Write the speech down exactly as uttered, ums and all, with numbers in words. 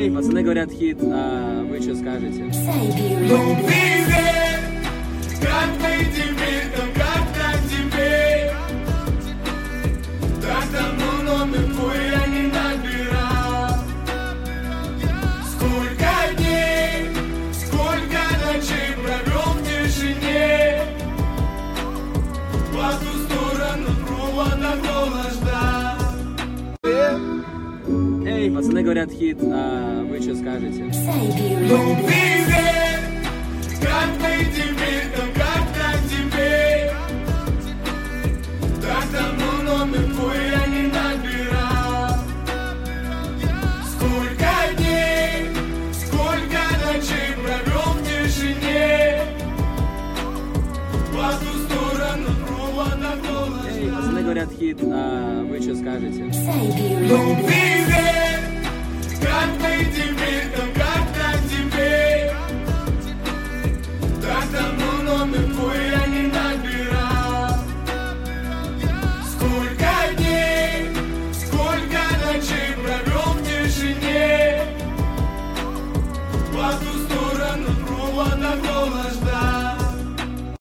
Эй, пацаны говорят хит, а вы что скажете? Ну привет, как ты теперь, да как там тебе? Так давно номер твой я не набирал. Сколько дней, сколько ночей провел в тишине. По ту сторону провода голос ждал. Эй, пацаны говорят хит, а вы что скажете? Ну привет, как ты теперь, да как там тебе? Так давно номер твой я не набирал. Сколько дней, сколько ночей провел в тишине. По ту сторону провода голос. Эй, пацаны говорят хит, а вы что скажете? Ну привет,